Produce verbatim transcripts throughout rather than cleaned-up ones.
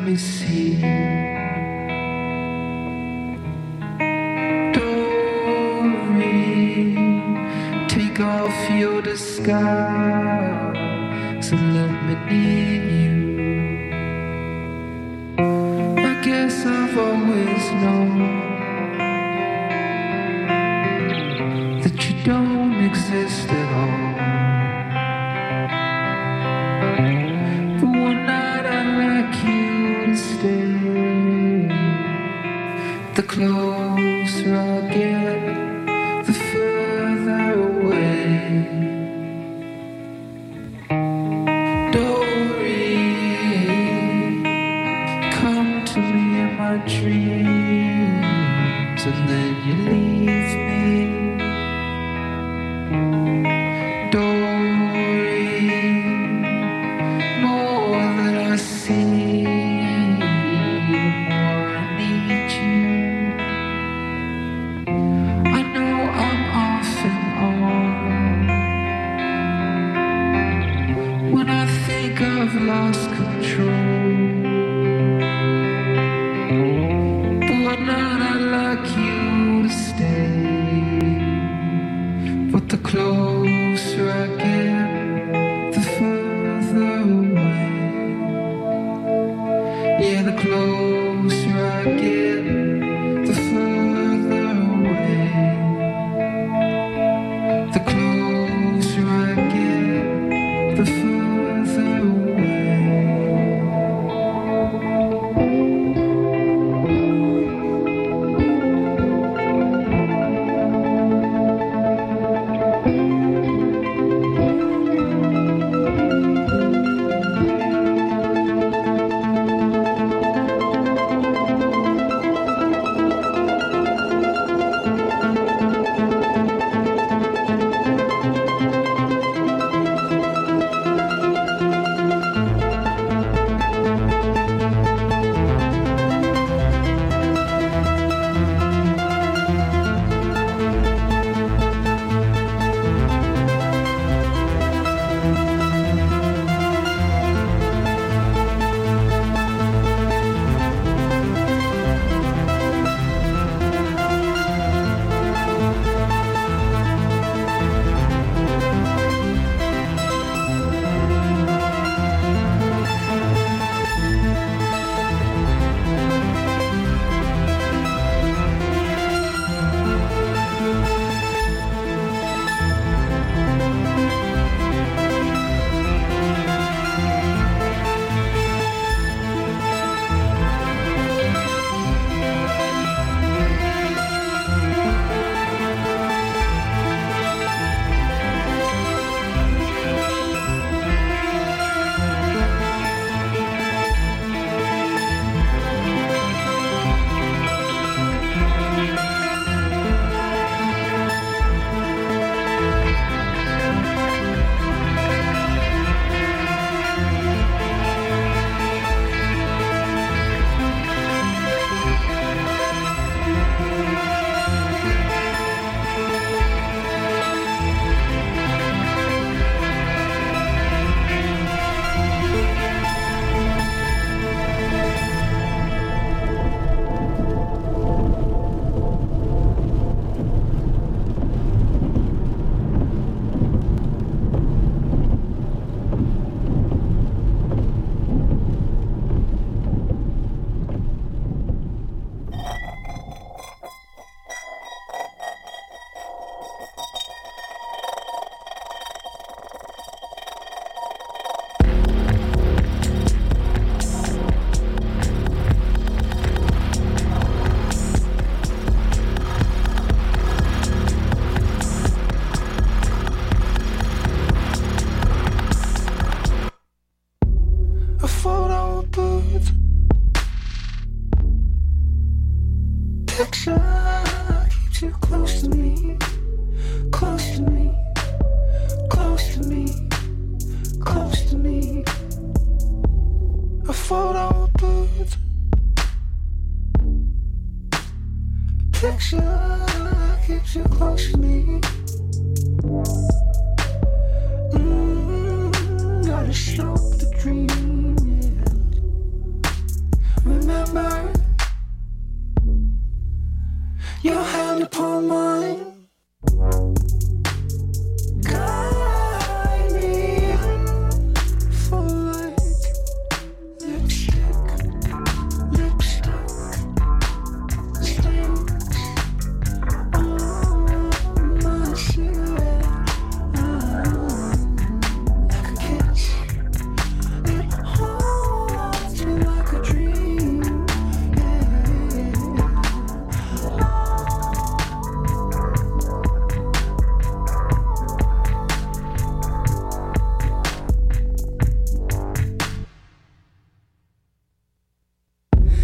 me see. Doreen, take off your disguise and let me near you. I guess I've always known that you don't exist at all. But one night I'd like you to stay. The closer I get, the further away. Doreen, come to me in my dreams, and then you leave me. Doreen, more that I see, the more I need you. I know I'm off and on when I think I've lost control. But one night I'd like you to stay. But the closer I get, the further away. Yeah, the closer I get, the further away. The closer I get, the further away.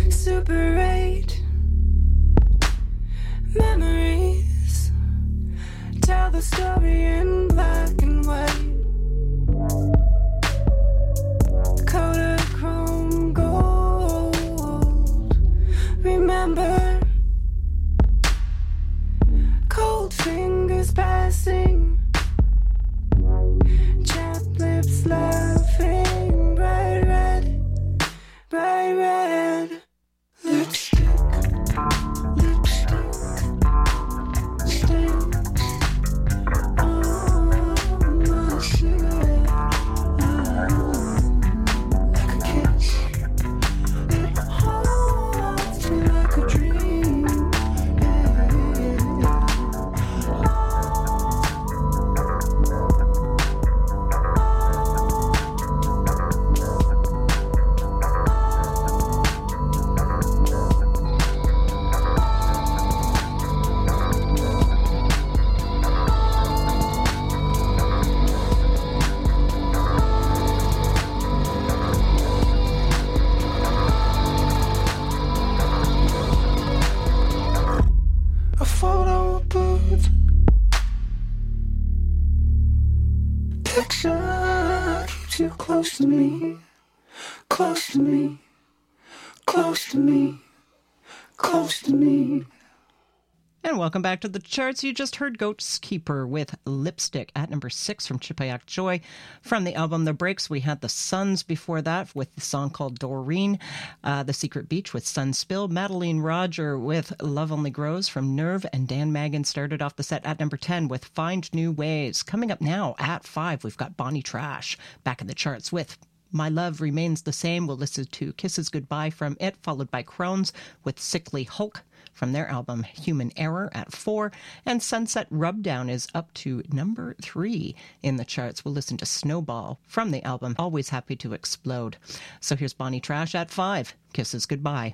Super eight memories tell the story in black and white. Kodachrome gold. Remember, cold fingers passing, chapped lips laughing, bright red, bright red. Lipstick, lipstick, sticks on my cigarette. Like a kiss, it haunts me like a dream. A photo booth picture keeps you close to me, close to me, close to me, close to me. And welcome back to the charts. You just heard Ghost Keeper with Lipstick at number six from Chipayak Joy. From the album The Breaks, we had The Suns before that with the song called Doreen. Uh, the Secret Beach with Sunspill. Madeline Roger with Love Only Grows from Nerve. And Dan Magan started off the set at number ten with Find New Ways. Coming up now at five, we've got Bonnie Trash back in the charts with My Love Remains the Same. We'll listen to Kisses Goodbye from it, followed by Crohn's with Sickly Hulk from their album Human Error at four. And Sunset Rubdown is up to number three in the charts. We'll listen to Snowball from the album Always Happy to Explode. So here's Bonnie Trash at five. Kisses Goodbye.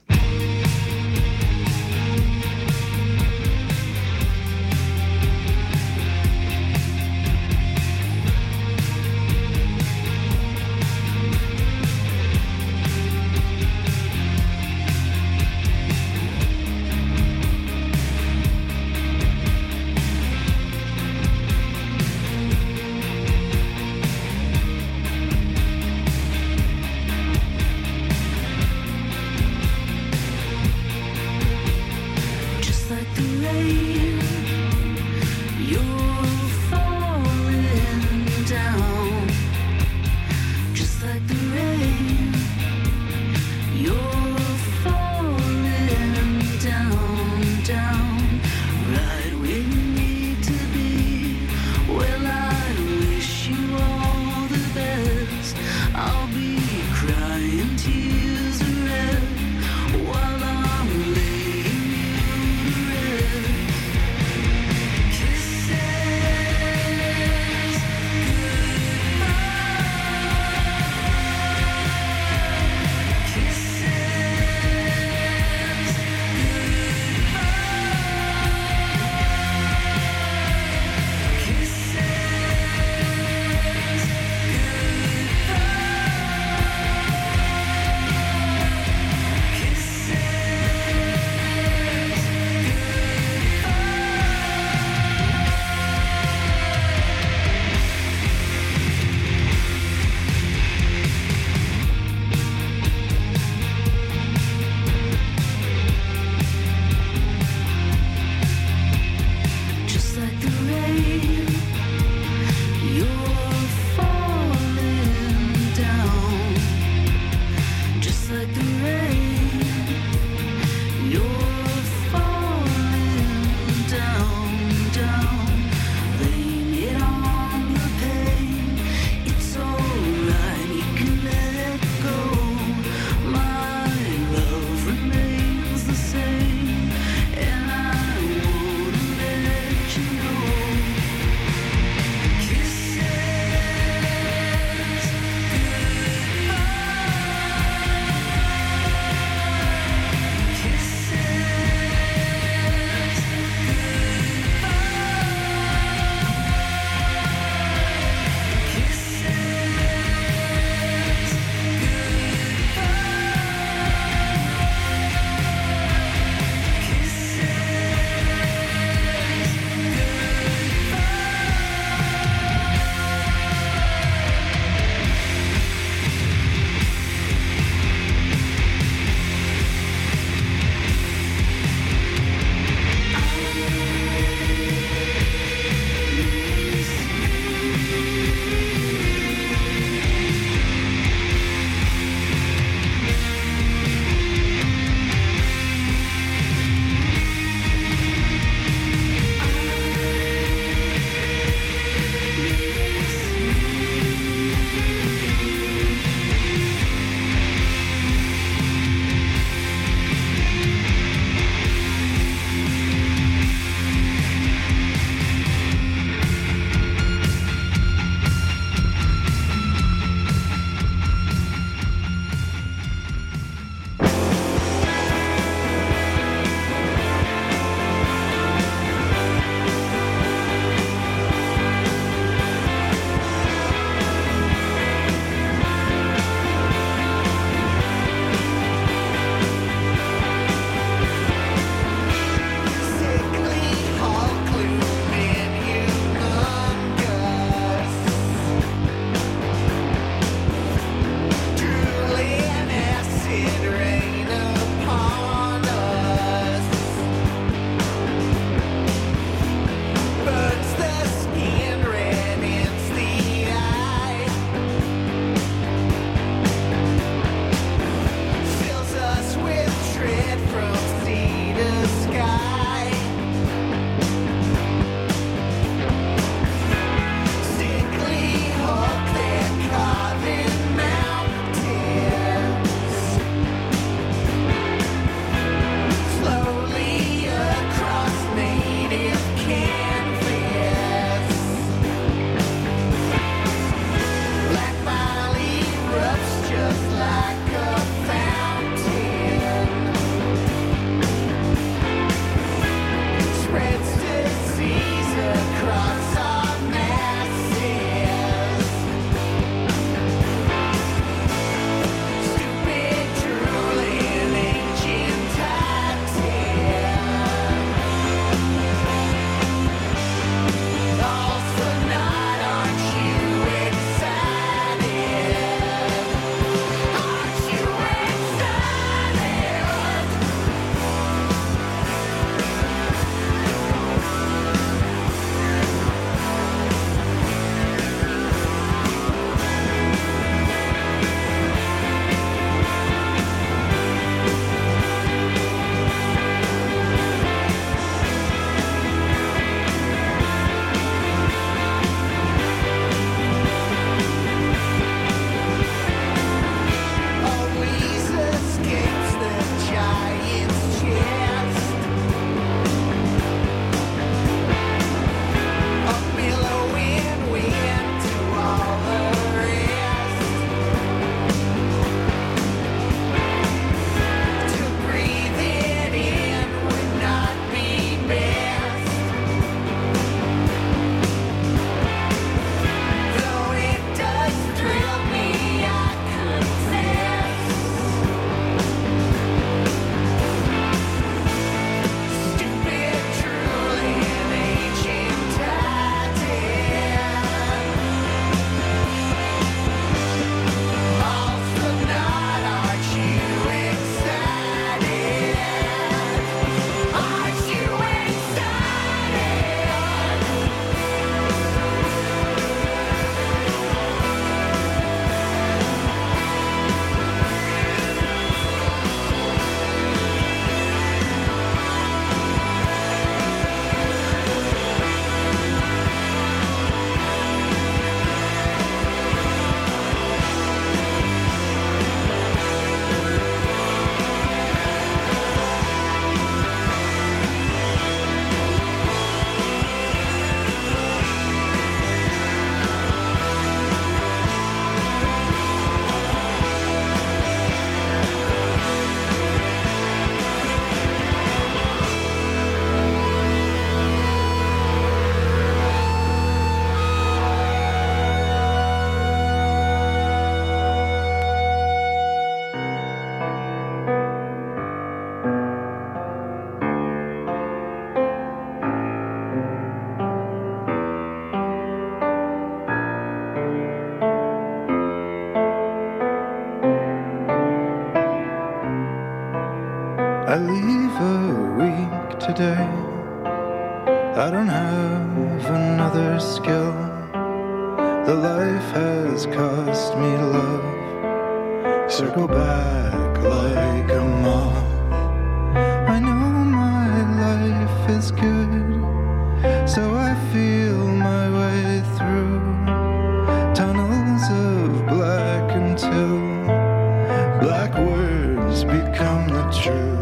I leave a week today. I don't have another skill. The life has cost me love. Circle back like a moth. I know my life is good, so I feel my way through tunnels of black until black words become the truth.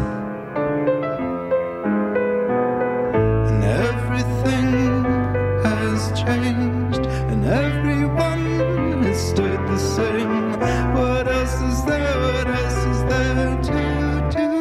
And everything has changed, and everyone has stood the same. What else is there? What else is there to do?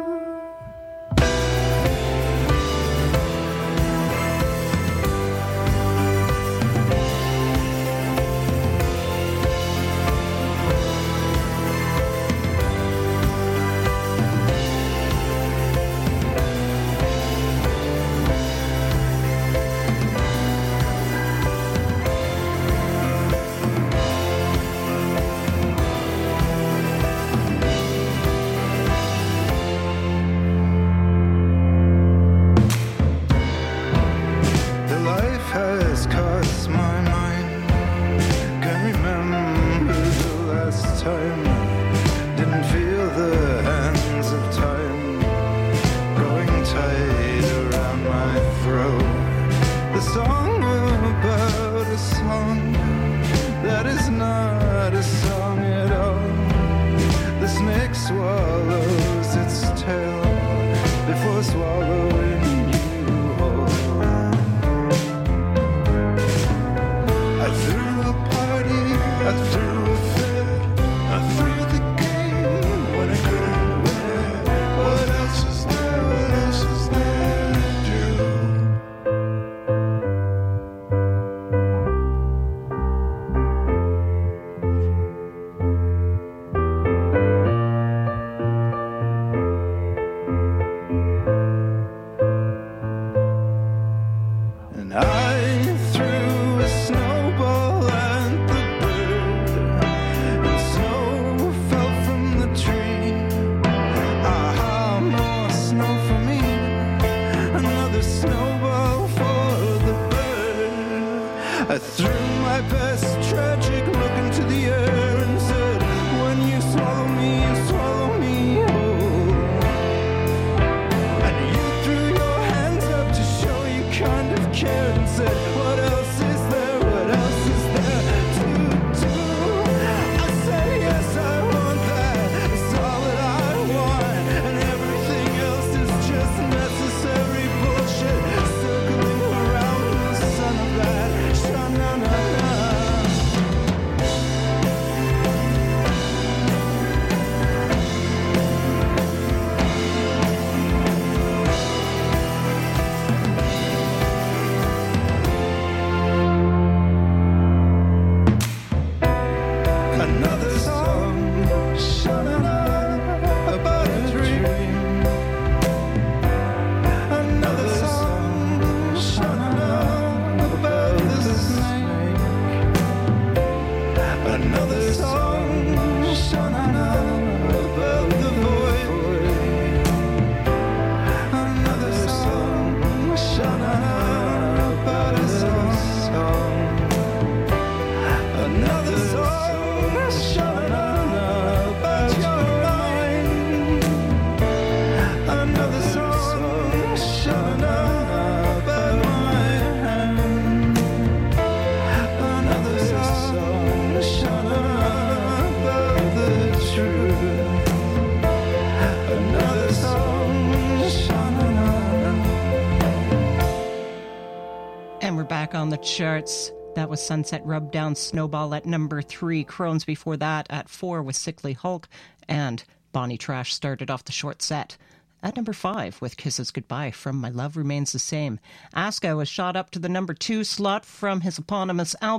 On the charts. That was Sunset Rub Down Snowball at number three. Crohn's before that at four with Sickly Hulk. And Bonnie Trash started off the short set at number five with Kisses Goodbye from My Love Remains the Same. Aska was shot up to the number two slot from his eponymous album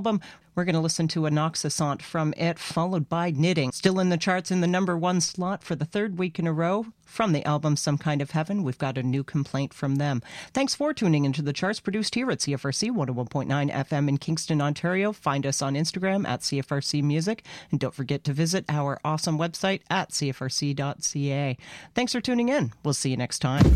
We're going to listen to Anoxysant from it, followed by Knitting. Still in the charts in the number one slot for the third week in a row. From the album Some Kind of Heaven, we've got a new complaint from them. Thanks for tuning into the charts, produced here at C F R C one oh one point nine F M in Kingston, Ontario. Find us on Instagram at C F R C Music. And don't forget to visit our awesome website at C F R C dot C A. Thanks for tuning in. We'll see you next time.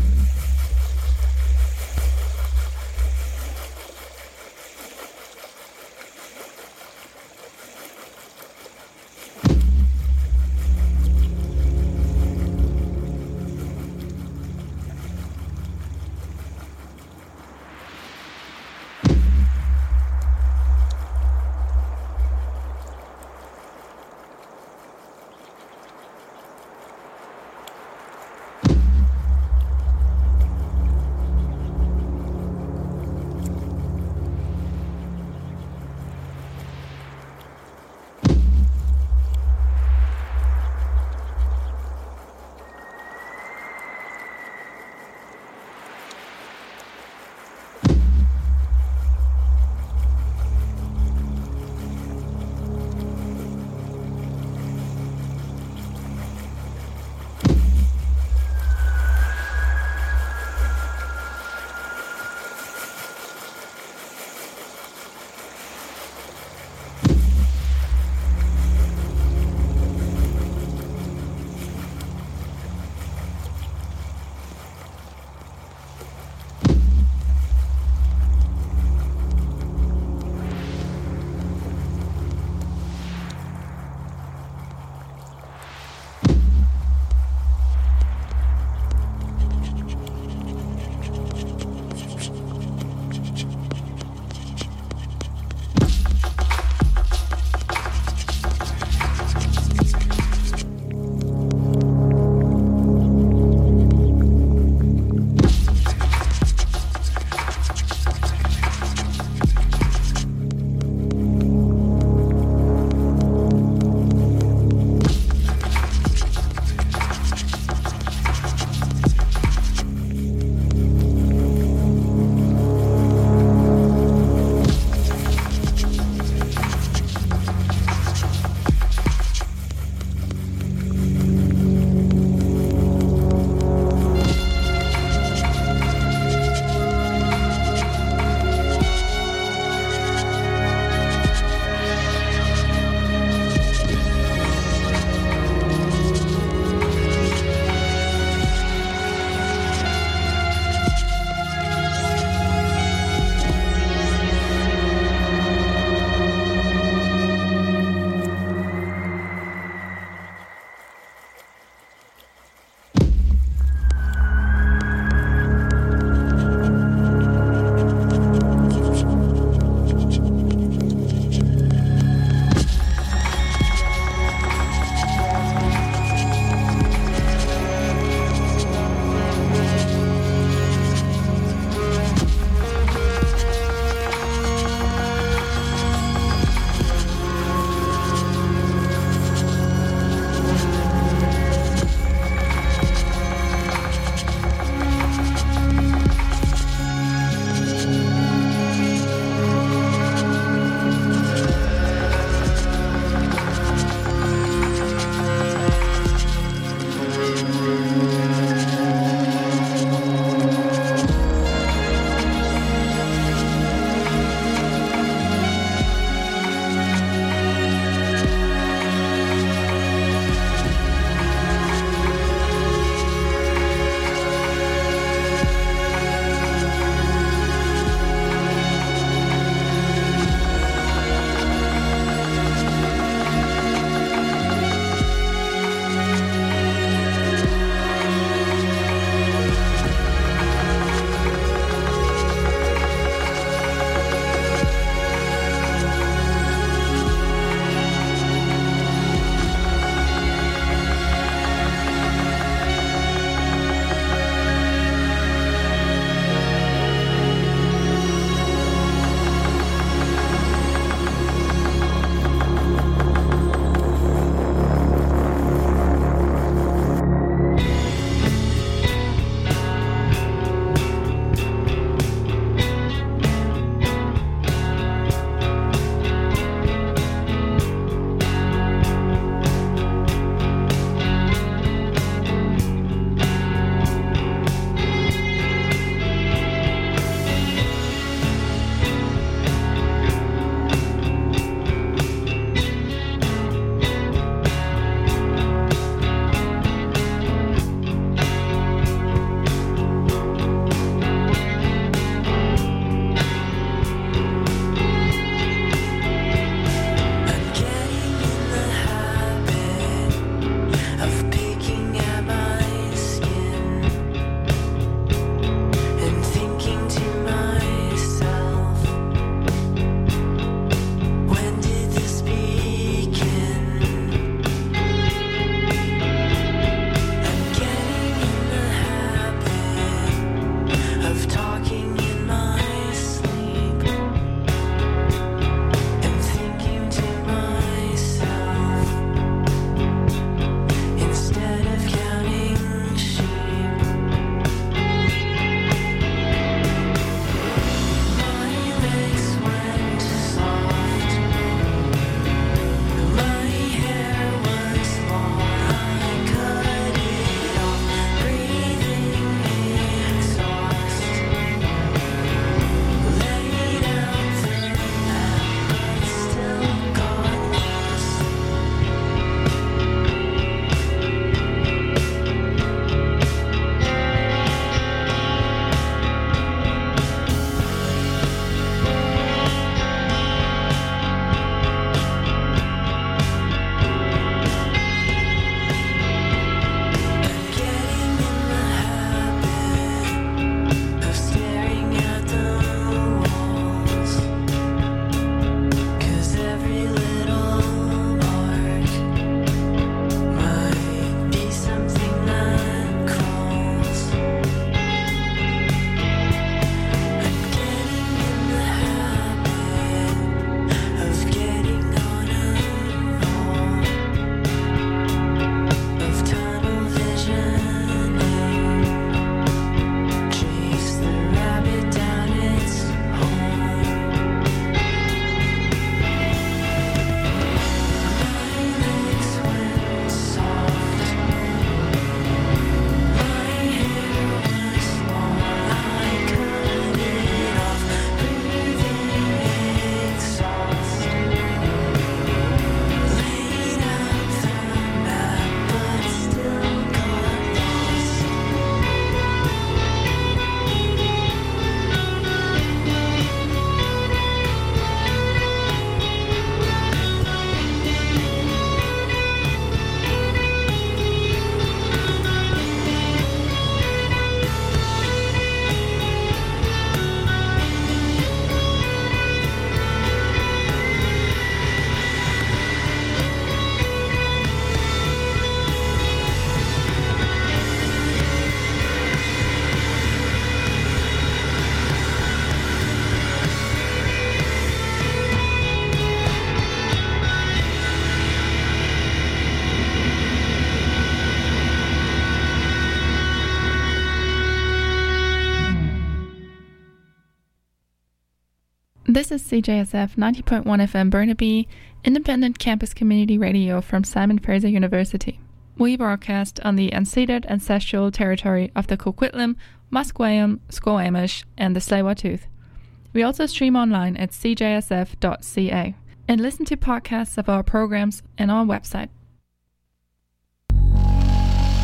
This is C J S F ninety point one F M Burnaby, independent campus community radio from Simon Fraser University. We broadcast on the unceded ancestral territory of the Coquitlam, Musqueam, Squamish, and the Tsleil-Waututh. We also stream online at c j s f dot c a and listen to podcasts of our programs on our website.